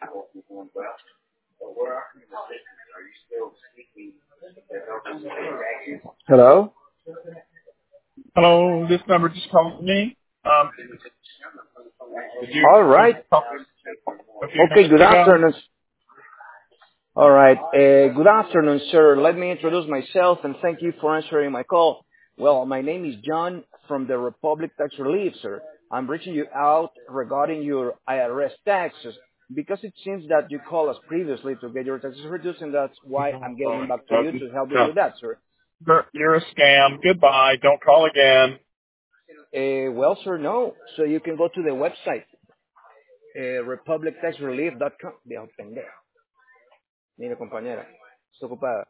Hello? Hello, this number just called me. Did you All right. talk a few Okay, minutes good ago? afternoon. All right. Good afternoon, sir. Let me introduce myself and thank you for answering my call. Well, my name is John from the Republic Tax Relief, sir. I'm reaching you out regarding your IRS taxes because it seems that you called us previously to get your taxes reduced, and that's why I'm getting back to you to help you with that, sir. You're a scam. Goodbye. Don't call again. Well, sir, no. So you can go to the website, republictaxrelief.com. Viejo pendejo. Mire, compañera, está ocupada.